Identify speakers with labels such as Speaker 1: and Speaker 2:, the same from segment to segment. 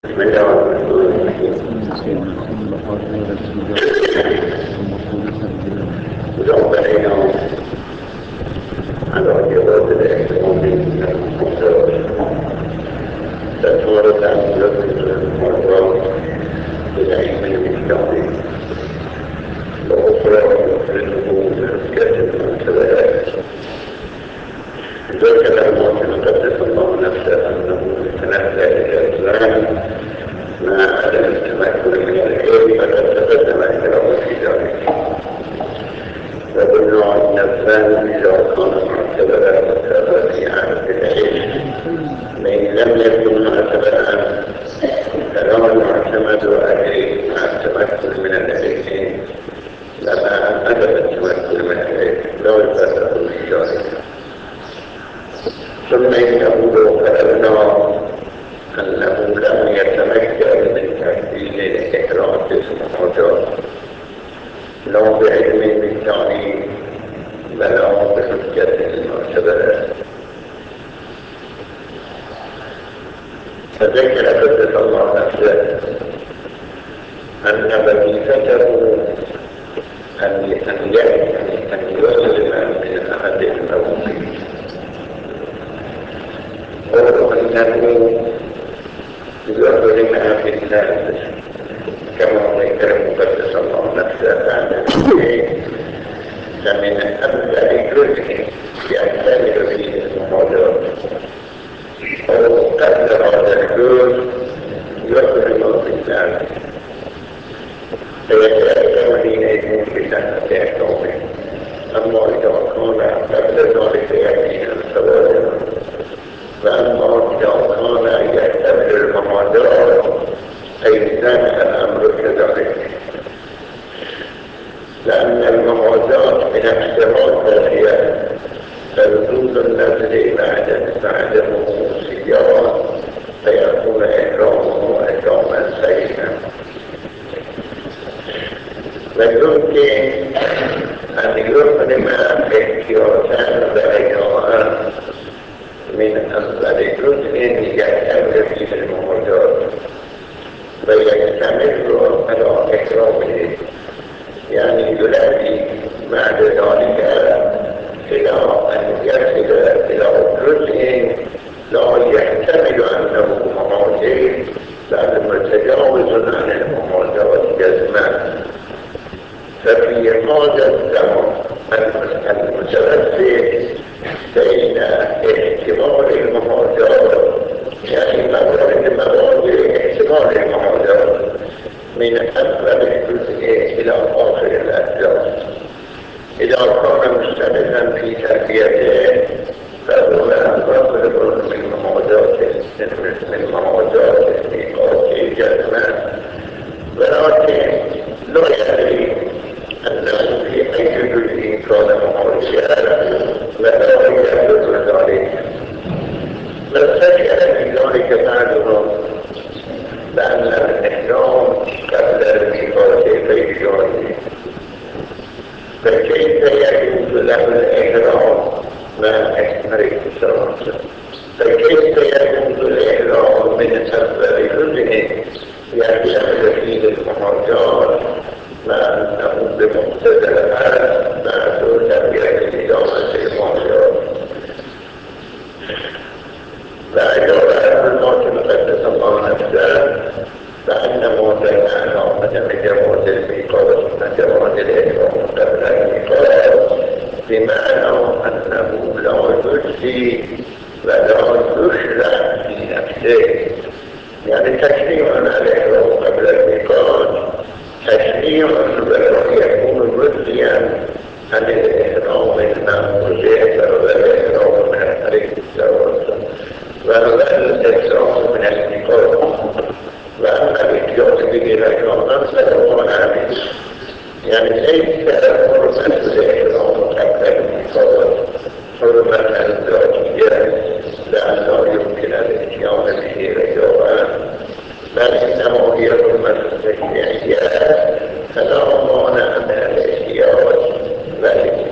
Speaker 1: بسم الله الرحمن الرحيم. وجعل علينا على جواب الإحسان من المحاضرات تتورد عن جواب المحاضرات بالعلم المجتمعي وأخرى يخرجه من كاتب المنتبهات ذلك الأمر المقدس الله نفسه أنه يتنبه إلى الإسلام مع عدم التمكن من العلم فقد تقدم الكلام في ذلك. فكل النفسان إذا كان معتبرا متابعا بالعلم فإن لم يكن معتبرا فلا يعتمد عليه مع التمكن من العلم لما عدم التمكن من العلم لا يفرق في ذلك. ثم إنه لو كتبنا أنه لم يتمكن من تحديد الإحراج المحاضرات لا بعلم بالتعليم بل بحجة المعتبرات. فذكر قدس الله نفسه أن وظيفته أن يعلم من أحد الموقف وهو أنه يظهر في الناس كما ذكر مقدس الله نفسه بعد فمن أبدأ جزء يعتبر فيه المحاضرات أو قدر هذا الجزء يظهر في الناس فيتأكد حينئذ بسنة إحكامه. أما إذا كان قبل ذلك يأتينا الفوائد فأما إذا كان يعتبر المحاضرات أيضا الأمر كذلك، لأن المحاضرات بنفسها كافية فوجود النزل بعده سيارة فيكون إكرامه إكراما سيئا. ويمكن أن يقدم احتياطا بينهما من أفضل جزء يعتبر فيه المحاضرات ويستمر على إكرامه، يعني يلقي بعد ذلك إلى أن يصل إلى جزء لا يحتمل أنه محاضر بل متجاوز عن المحاضرات جزما. ففي هذا الزمن المتوسط بين احتمال المحاضرات يعني مبادئ احتمال المحاضرات من أول الجزء إلى آخر الأجزاء إذا كان مستمرا في تربيته فهو مطلوب من محاضرات الميقات جزما، ولكن لا يدري أنه في أي جزء كان محاضرا ولا يحدث ذلك. فاستشعر في ذلك بعضهم بأن الإحرام قبل الميقات غير جائز، فكيف يجوز له الإحرام مع إحرام الصلاة؟ فكيف يجوز الإحرام من أفضل جزء يعتمد فيه المحاضرات مع أنه بمقتضى الحال معذور تربية إدامة المحاضرات؟ فأجاب الموت المقدس الله نفسه فأنه بين عدم جواز الميقات وجواز الإحرام قبل الميقات بمعنى أنه لا يجزي ولا يشرع في نفسه، يعني تشريع الإحرام قبل الميقات تشريع ولا يكون مجزيا عن الإحرام المأمور والإحرام من الحريق الزواج وهو الإحرام من الميقات. وأما الإحتياط به الإحرام فهو عامل، يعني ليس حرمة الإحرام قبل الميقات حرمة ذاتية لأنه يمكن الإتيان به رجاء، بل إنه هي حرمة تشريعية فلا مانع من الاحتياط، بل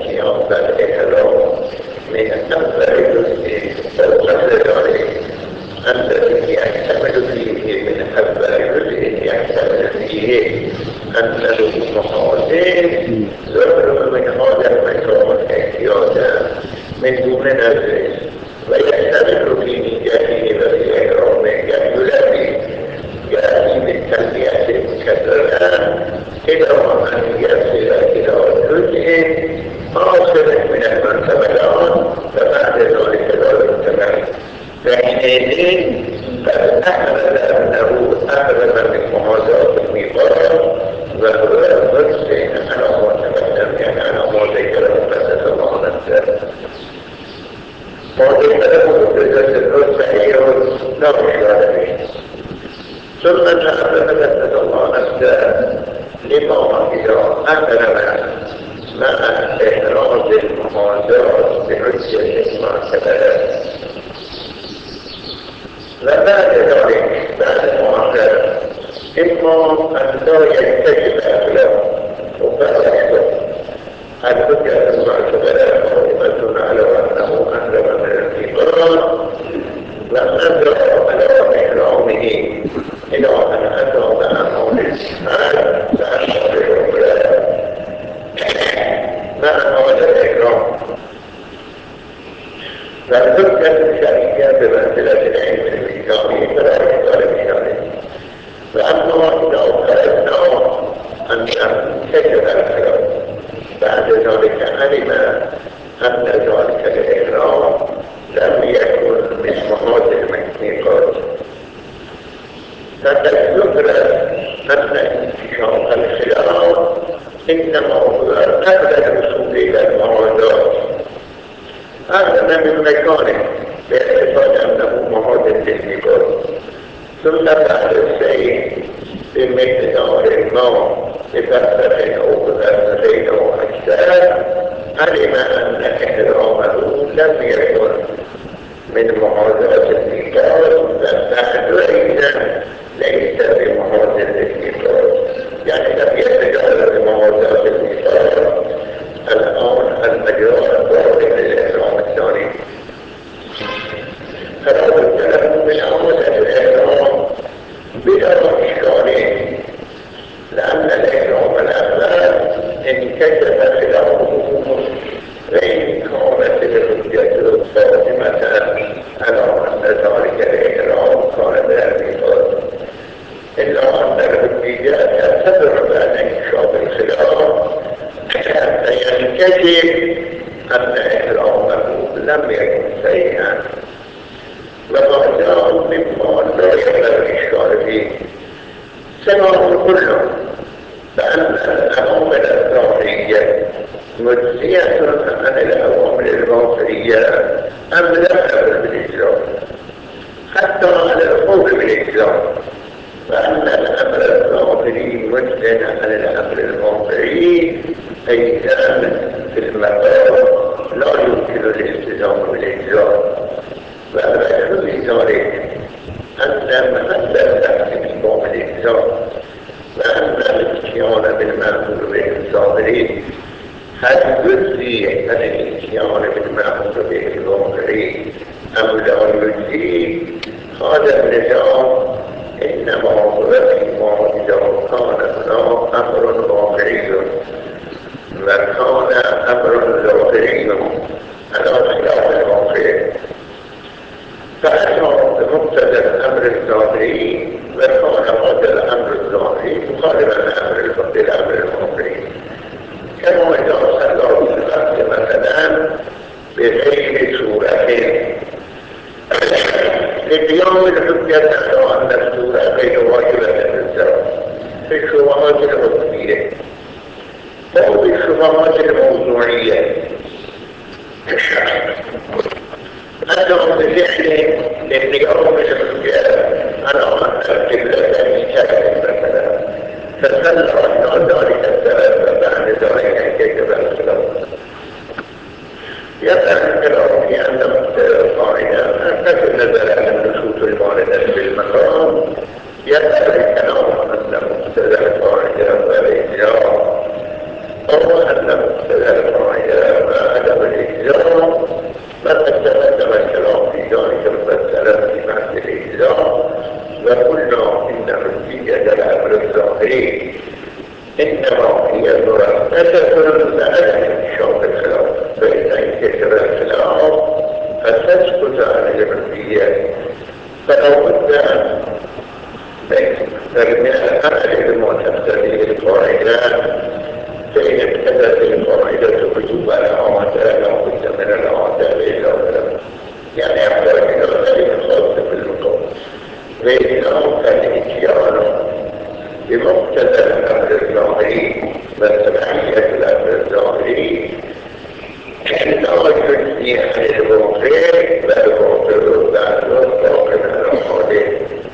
Speaker 1: أن له محاذين ذكر من هذا المكان احتياجا من دون نفسه ويستمر في نيته وفي إكرامه يلبي يأتي بالتلبية المكررة إلى أن يصل إلى جزء حاصل من المرتبات فبعد ذلك لا يرتبط فحينئذ قد أحرز أنه أحرز من محاذاة الميقات وهو المرسل على ما تقدم يعني على ما ذكر مقدس الله نفسه ما ذكره مقدس الرسل لا مشكلة به ثم أحرز مقدس الله نفسه لما إذا أحرز مع إحراز المحاذاة بحجة المعتبرات وبعد ذلك بعد المعتبرات إما أن لا يكتشف أخلاق وفاسده الحجة المعتبرة قائمة على أنه أهرب من الكبار وأهرب على إحرامه إلى أن أتى معه الإسلام فأشهر الأولاد مع هذا الإكرام والحجة الشرعية بمنزلة العلم الإسلامي فلا يختار بذلك وأما لو فرضنا أن كتب الكلام بعد ذلك علم أن ذلك الإكرام لم يكن من محاذ الميقات فقد ذكر أن انتشار الخلاف إنما هو أبلغ الوصول إلى المعاذات أغنى من مكانه باعتقاد أنه محاذ للميقات ثم بعد الشيء بمقدار الماء بفلسفة أو بفلسفين أو أكثر علم أن إحرامه لم يكن من محاذاة الميقات فبعد ليس بمحاذ للميقات يعني لم يتجاوز بمحاذاة الميقات الآن المجال الضابط للإحرام الثاني فلا بد له من عودة الإحرام بلا إشكال لأن الإحرام الأول انكشف خلافه فإن كانت الحجة القائمة على أن ذلك الإحرام كان بالميقات إلا أن الحجة تعتبر بعد انكشاف الخلاف حتى ينكشف أن إحرامه لم يكن سيئا وهذا مما لا يقبل الإشكال فيه سواء كله بأن الأوامر الظاهرية مجزية عن الأوامر الباطنية أم لا تقبل بالإجراء حتى على القول بالإجراء فأن الأمر الظاهري مجزي عن الأمر الباطني أي كان في المقام لا يمكن الالتزام بالإجراء وأبعد ذلك أن محل الاحتمام الإجراء وأن الاتيان بالمأمور به الظاهري هل يجزي عن الاتيان بالمأمور به الظاهري أم لا يجزي هذا النظام إنما هو فيما إذا كان هناك أمر واقعي وكان أمر ظاهري على خلاف الواقع فأتى بمقتضى الأمر الظاهري وكان هذا الأمر الظاهري مخالفا للأمر الواقعي كما إذا صلى الصلاة مثلا بغير سورة لقيام الحجة على أن السورة غير واجبة للزواج في الشبهات الحكمية أو في الشبهات الموضوعية أنهم بفعل لقيام الحجة على أن القبلة مثال مثلا فسلم أن ذلك السبب بعد ذلك كيف الخلاف يسأل الكلام في أن مقتضى القاعدة أن نزل على النصوص الواردة بالمقام يسأل الكلام أن مقتضى القاعدة والإجراء أو أن مقتضى القاعدة وعدم الإجراء فقد تقدم الكلام في ذلك المسألة في محل الإجراء وقلنا إن حجية الأمر الظاهري إنما هي مرتبة لعدم انتشار الخلاف، فإذا انتشر الخلاف فتسكت عن العبودية. فلا بد من الأمل بمعتقده القاعدة، فإن ابتدت القاعدة وجوب العادة لا بد من العادة للعادة، يعني أفضل من ذلك الخاص بالمقام، فإنه كالإتيان بمقتضى الأمر الظاهري وتبعية الأمر الظاهري لا يجزي عن الواقع، والباطل بعد الواقع الحادث.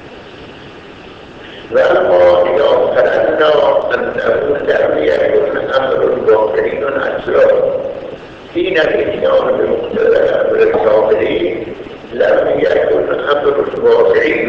Speaker 1: وأما إذا قررنا أنه لم يكن أمر واقعي أصلا حين الإتيان بمقتضى الأمر الظاهري لم يكن أمر واقعي،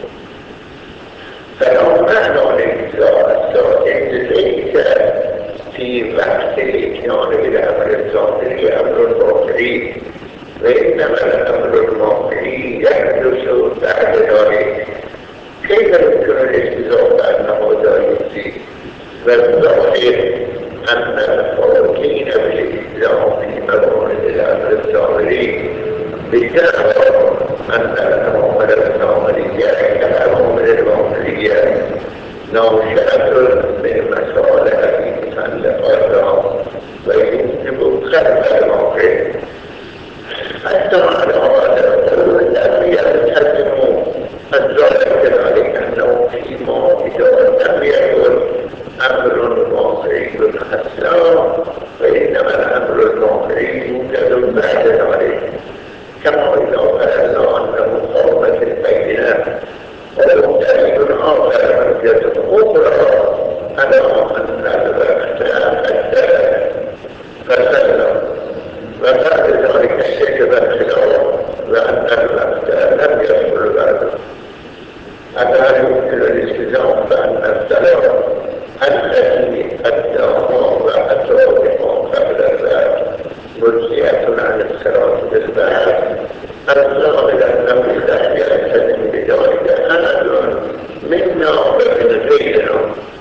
Speaker 1: فلو معنى الإجزاء السائد ليس في وقت الإتيان بالأمر الظاهري أمر واقعي، وإنما الأمر الواقعي يحدث بعد ذلك. كيف يمكن الاجتزاء بأنه لا يجزي؟ والظاهر أن الفارقين بالاجتزاء في موارد الأمر الظاهري بجانب أن الأوامر الظاهرية كالأوامر الواقعية ناشئة من مصالح متعلقاتها ويوجب خلق الواقع. حتى على هذا لم يلتزموا الظاهر كذلك أنه فيما إذا لم يكن أمر واقعي أصلا فإنما الأمر الواقعي يوجد بعد ذلك، كما إذا قالنا أنه قامت البينة ولو دليل آخر حجة أخرى على أن الوقت أدى فسلم، وبعد ذلك شكب الخلاف وأن الوقت لم يصل بعده. ألا يمكن الالتزام بأن السلام التي أداها وأتركها قبل ذلك مجزية عن الصراط بالبعث، الظاهر أنه لا يلتزم بذلك أحد منا ومن غيرنا.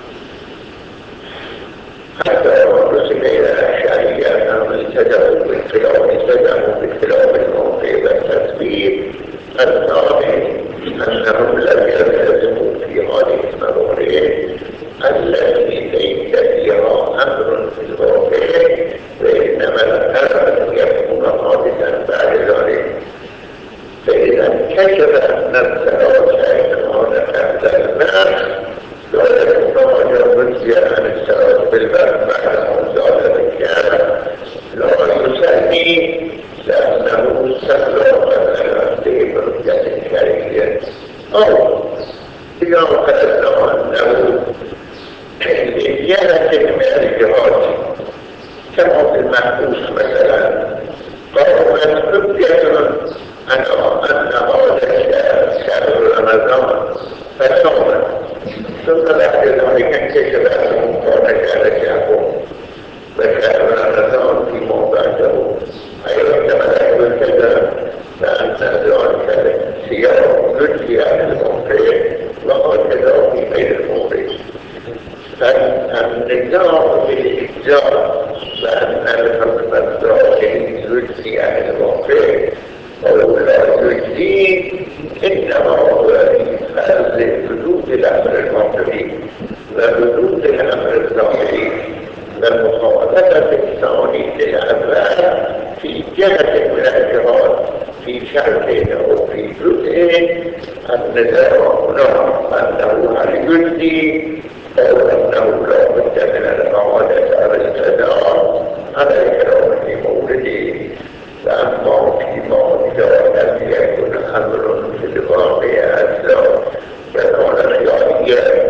Speaker 1: حتى رسل إلى الأشعرية أنهم التزموا بالخلاف الموقع والتثبيت، الظاهر أنهم لم يلتزموا في هذه الموارد التي ليس فيها أمر في الواقع، وإنما الأمر يكون حادثا بعد ذلك. فإذا انكشف أن الصراط كان قبل الناس لا يكون هذا مجزيا عن الصراط بالبعث بعد أن زاد بالكامل، لا يسمي لأنه سلم في مرجة كريمة، أو إذا قلنا أنه لزيادة من الجهات كما في المحبوس مثلا قالوا أن حجة أن هذا شهر رمضان فصوما، ثم بعد ذلك اكتشف أنه كان شهر وشهر رمضان فيما بعده أيضا كما يلتزم فأن ذلك سيارة نجي عن الموقع وهكذا في غير الموقع. فالنظام بالإجزاء بأن الحكم الظاهري يجزي عن الواقع أو لا يجزي إنما هو في حال وجود الأمر الواقعي ووجود الأمر الظاهري والمخالفة الثاني للأمر في جهة من الجهات في شرط أو في جزء. النزاع هنا أنه هل يجزي أو أنه لا بد من الإعادة على السداد على الكلام في مورده. فأما فيما إذا لم يكن أمر في الواقع أصلا فكان خياريا،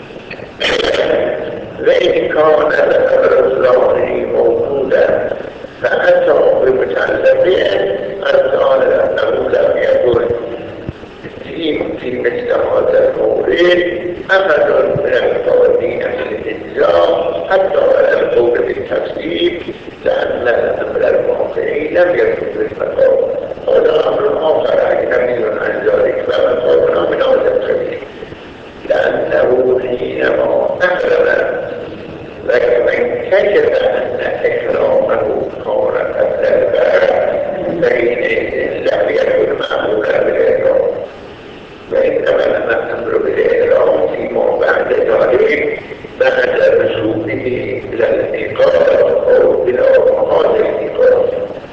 Speaker 1: وإن كان الأمر الظاهري موجودا فأتى بمتعلقه الظاهر أنه لم يكن في مثل هذا المورد أحد من القوانين الإجزاء حتى ولا القول بالتفسير، لأن الأمر الواقعي لم يكن بالمقام. هذا أمر آخر أجنبي عن ذلك فمقامنا من هذا القبيل، لأنه حينما أحرم لكن من كشف أن إكرامه كان قبل الباب فحينئذ لم يكن مأمورا بالإكرام، وإنما الأمر بالإكرام فيما بعد ذلك بعد رسوله إلى الإيقاظ أو إلى معاد الإيقاظ.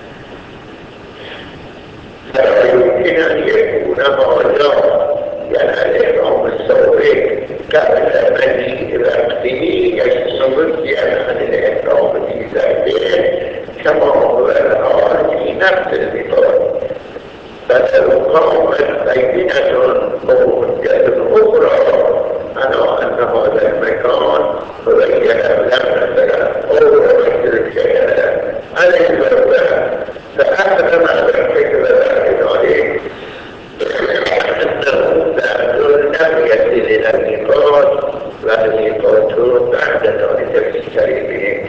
Speaker 1: فلا يمكن أن يكون هذا يعني الإكرام السابق قبل مجيء وقته يستمر عن الإكرام في ذاته كما هو الحال في نفس المثال. فلو قامت بينة أو حجة أخرى على أن هذا المكان بين لمسة أو مثل الشيء على الوفاء فأحرم الفكرة ذلك لم يصل إلى الميقات والميقات بعد ذلك في شريفه.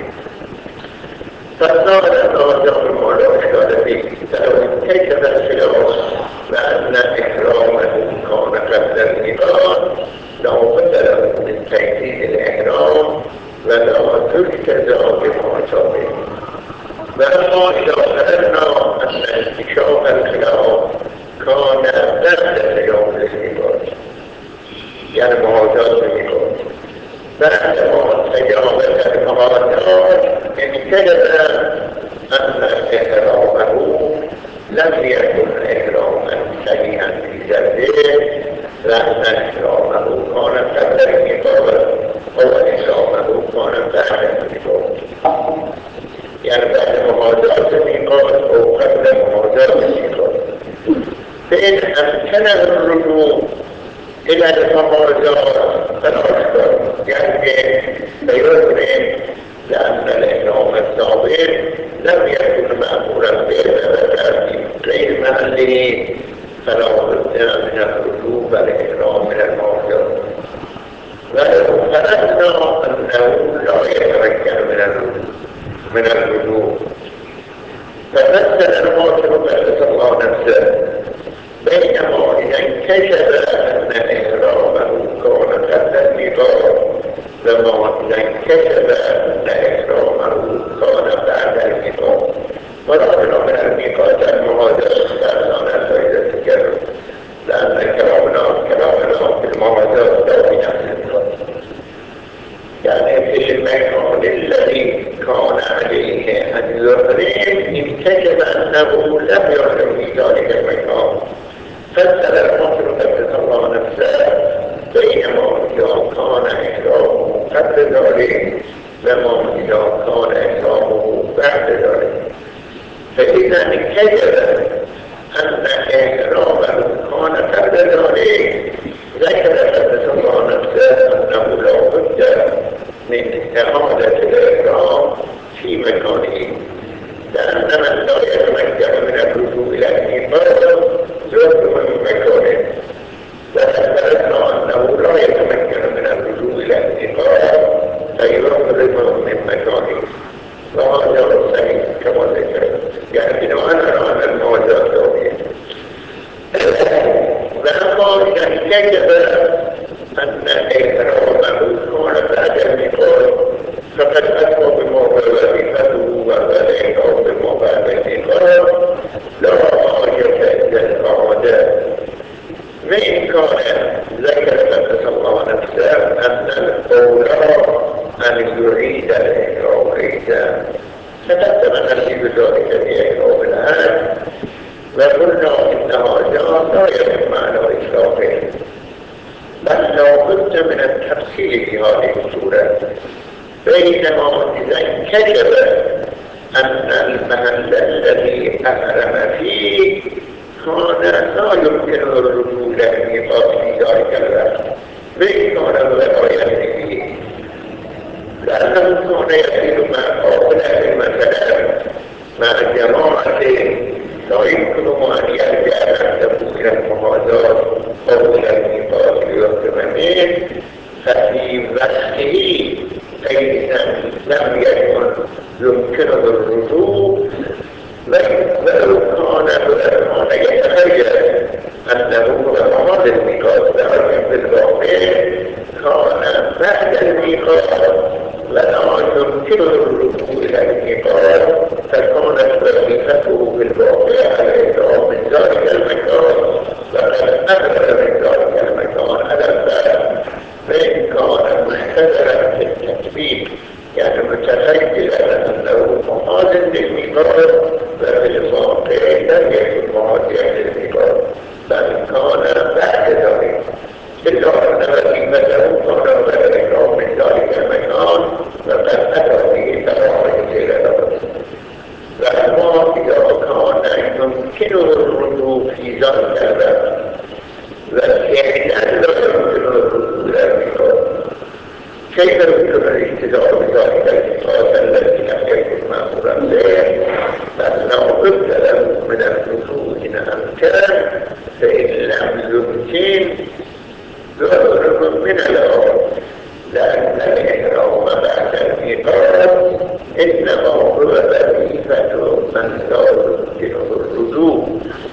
Speaker 1: فصار الرجل المعلومة فيه فلو كيف الخلاف بأن إكرامه كان قبل الميقات لو بدل من تجديد الإحرام ولا تجتزى بمعتبر. وأما إذا فرضنا أن انتشار الخلاف كان بعد يوم الميقات يعني معاداة الميقات بعدما تجاوز المعادات انتهى أن إكرامه لم يكن إكراما صحيحا في ذاته لأن إكرامه كان قبل الميقات أو إكرامه كان بعد الميقات يعني بعد معاداة الميقات أو قبل معاداة الميقات. فإن أمكنه الرجوع إلى المعادات الأكثر يعني فيظن لأن الإكرام السابق لم يكن مأمورا بالأبدات غير محله فلا بد من الرجوع والإكرام من المعادات. ولو فرضنا أنه لا يتمكن من الرجوع فمثل المعتمد صلى الله نفسه بينما إذا انكشف أن إكرامه كان قبل الميقات وما إذا انكشف أن إكرامه كان بعد الميقات ورأينا من الميقات المعادات لأننا فإذا تكرر لأن كلامنا في المعادات لا في نفس الميقات يعني في المكان الذي كان عليه أن يحرم انكشف أنه لم يحرم في ذلك المكان فسر المطلوب صلى الله نفسه بينما إذا كان إكرامه قبل ذلك وما إذا كان إكرامه بعد ذلك. فإذا انكشف أن إكرامه كان قبل ذلك ذكر صلى الله نفسه أنه لا بد من إعادة الإكرام في مكانه لأن من لا يتمكن من الرجوع إلى الميقات يخرج من مكانه وأثبتنا أنه لا يتمكن من الرجوع إلى الميقات فيخرج من مكانه وهذا صحيح كما ذكر يعني أنا أرى الموضوع الثاني. وأما إذا انكشف أن إكرامه كان بعد الميقات فقد أتى بموافقته وذلك بموافقته لا حاجة إلى الإعادة. وإن كان ذكر صلى الله نفسه أن الأولى أن يعيد الإكرام عيدا فتتمنى في بذلك بإكرام الآن وقلنا إن هذا لا يكون معنى إطلاقه بل لا بد من التفصيل في هذه الصورة. بينما إذا انكشف أن المحل الذي أحرم فيه كان لا يمكن الرجوع إلى الميقات في ذلك الوقت بإمكان الولاية فيه لأنه كان يصير مع قابلة مثلا مع جماعة لا يمكن أن يرجع نفسه إلى المحاذاة أو إلى الميقات ليحرمه ففي وقته فإذا لم يكن يمكنه الرجوع ولو كان يتخيل أنه أراد الميقات لكن بالواقع كان بعد الميقات ولا يمكن الرجوع إلى الميقات فكانت وظيفته بالواقع الإدراك من ذلك المكان فقد أخذ من ذلك المكان على الباب فإن كان محتذرا في التثبيت يعني متخيلا أنه معاد للميقات ففي الواقع لم يكن معاديا للميقات بل كان بعد ذلك إلا أن وظيفته كان بالإدراك من ذلك المكان فقد أتى به تراعي إلى ذلك فأما إذا كان يمكنه الرجوع في ذلك الباب والإعلان لا يمكنه الرجوع إلى الميقات كيف يمكن الاهتداء بذلك الإنقاذ الذي لم يكن مأمورا به بل لا بد له من الرجوع إن أمكن فإن لم يمكن يخرج من الأرض لأن الإحرام بعد الميقات إنما هو وظيفة من لا يمكنه الرجوع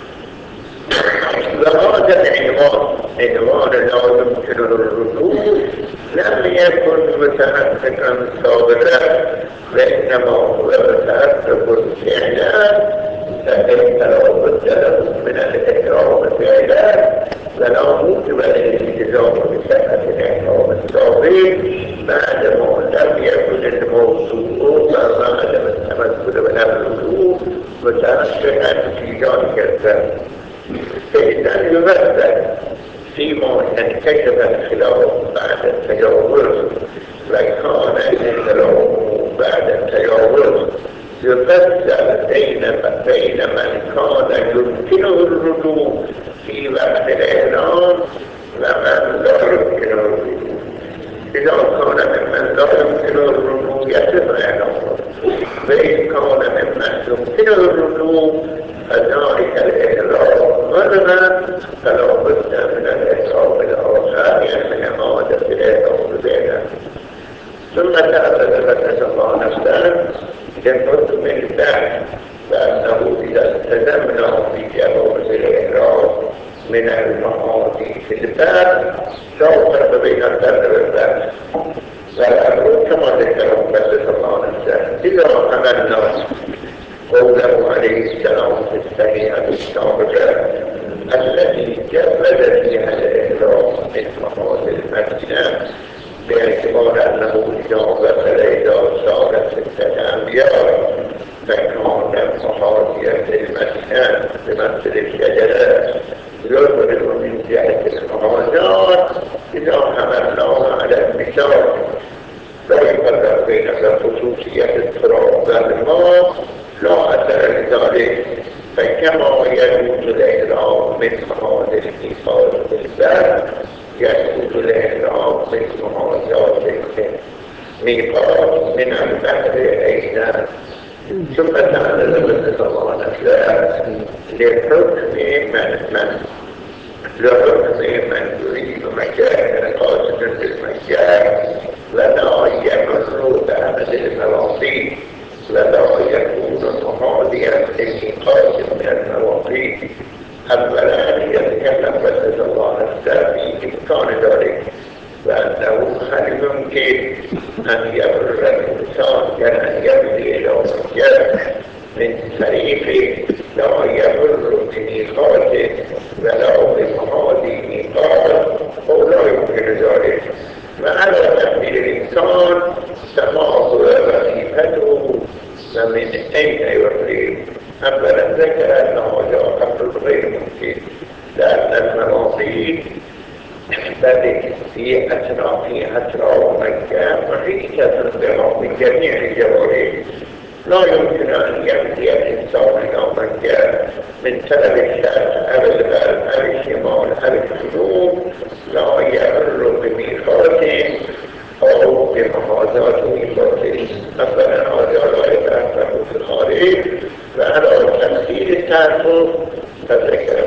Speaker 1: وهذا العنوان لا يمكنه الرجوع لم يكن متحققا سابقا وإنما هو متحقق فعلا فإن لا بد له من الإحرام فعلا فلا موجب للالتزام بصحة الإحرام السابق بعدما لم يكن الموضوع وبعدما التمثل من الرجوع متحققا في ذلك الزمن فإذا يمثل فيما انكشف الخلاف بعد التجاوز وكان الخلاف بعد التجاوز يفسر بين من كان يمكنه الرجوع في وقت الإعلام ومن لا يمكنه الرجوع إذا كان ممن لا يمكنه الرجوع يتم إعلامه وإن كان ممن يمكنه الرجوع فذلك الإعلام غلبا فلا بد من الإعلام الآخر يعني من عادة الإعلام بينه ثم تأخذ فتح الله نفسه للحكم البحث فأنه إذا التزمنا في جواز الإعلام من المعاصي في الباب لا فرق بين البر والبحث فالأمر كما ذكره فتح الله نفسه إذا عملنا قوله عليه السلام في السريعة السابقة التي جبل فيها الإعلام من معاصي المدينة باعتبار أنه إذا وصل إلى صارت 6 أميال فكان محاذيا للمدينة بمثل الشجرات يضرب من جهة المحاذاة إذا حملناه على المثال لا يفرق بين خصوصية التراب والماء لا أثر لذلك فكما يجوز الإعلام من محاذ الإيصال بالباب يجوز الإعلام من محاذاة الميقات من البحر أيضا ثم تعالى لمن الله نفسه لحكم من يريد مكانا قاصدا بالمكان ولا يمر بعمل المواقيت ولا يكون محاذيا للميقات من المواقيت أولا يتكلم فتح الله نفسه في إمكان ذلك وأنه هل يمكن أن يمر الإنسان كأن يمضي إلى مكان من طريق لا يمر بميقات ولا بمحاذي ميقات أو لا يمكن ذلك وعلى تحميل الإنسان كما هو وظيفته ومن أين يفرق أولا ذكر أنه لا قبل غير ممكن لأن المواقيت في أطراف مكة محيطة بها من جميع الجوانب لا يمكن أن يمضي الإنسان إلى مكة من طرف الشرق أو الغرب أو الشمال أو الجنوب لا يمر بميقات أو بمحاذاة ميقات مثلا هذا لا يتأثر في الخارج وعلى تفسير التعرف فذكر